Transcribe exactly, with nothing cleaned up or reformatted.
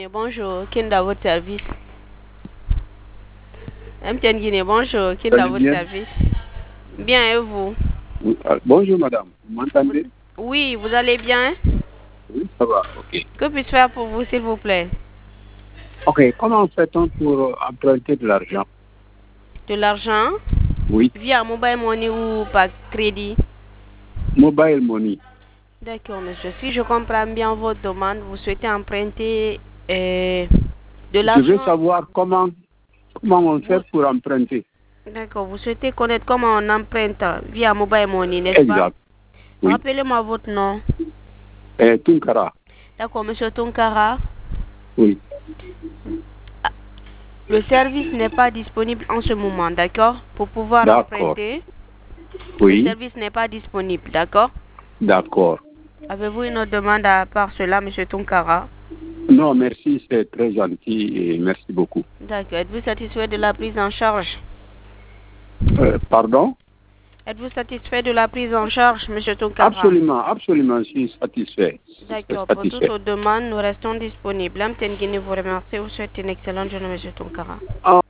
Bonjour, qui est dans votre service? M T N Guinée, bonjour, qui est dans votre service? Bien, et vous? Oui, euh, bonjour madame, vous m'entendez? Oui, vous allez bien? Oui, ça va, ok. Que puis-je faire pour vous, s'il vous plaît? Ok, comment fait-on pour emprunter de l'argent? De l'argent? Oui. Via mobile money ou par crédit? Mobile money. D'accord, monsieur. Si je comprends bien votre demande, vous souhaitez emprunter euh, de l'argent. Je veux savoir comment, comment on fait pour emprunter. D'accord, vous souhaitez connaître comment on emprunte via mobile money, n'est-ce pas? Exact. Oui. Rappelez-moi votre nom. Euh, Tunkara. D'accord, monsieur Tunkara. Oui. Le service n'est pas disponible en ce moment, d'accord? Pour pouvoir emprunter, oui. Le service n'est pas disponible, d'accord? D'accord. Avez-vous une autre demande à part cela, monsieur Tunkara? Non, merci, c'est très gentil et merci beaucoup. D'accord. Êtes-vous satisfait de la prise en charge? Euh, pardon? Êtes-vous satisfait de la prise en charge, monsieur Tunkara? Absolument, absolument, je suis satisfait. D'accord. Pour toutes vos demandes, nous restons disponibles. M T N Guinée vous remercie. Vous souhaite une excellente journée, monsieur Tunkara.